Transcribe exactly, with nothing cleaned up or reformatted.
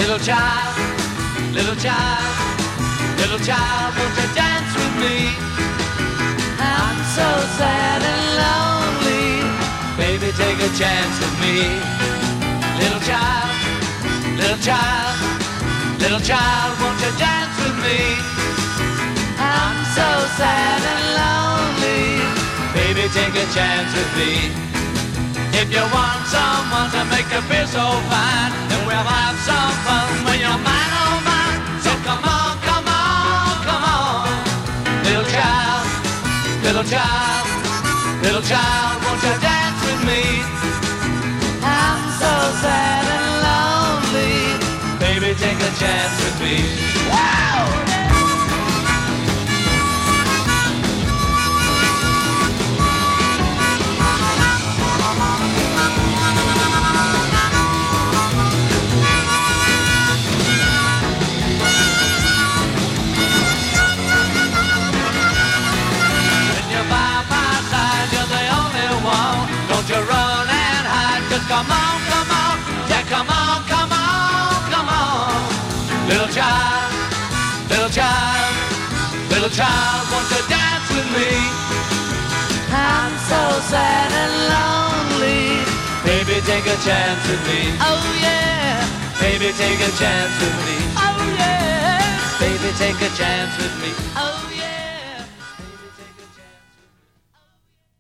Little child, little child, little child, won't you dance with me? I'm so sad and lonely. Baby, take a chance with me. Little child, little child, little child, won't you dance with me? I'm so sad and lonely. Baby, take a chance with me. If you want someone to make you feel so fine, then we'll have some fun when you're mine, oh mine. So come on, come on, come on. Little child, little child, little child, won't you dance with me? I'm so sad and lonely. Baby, take a chance with me. Wow! Don't you run and hide, just come on, come on, yeah, come on, come on, come on. Little child, little child, little child, won't you dance with me? I'm so sad and lonely. Baby, take a chance with me. Oh yeah. Baby, take a chance with me. Oh yeah. Baby, take a chance with me. Oh yeah.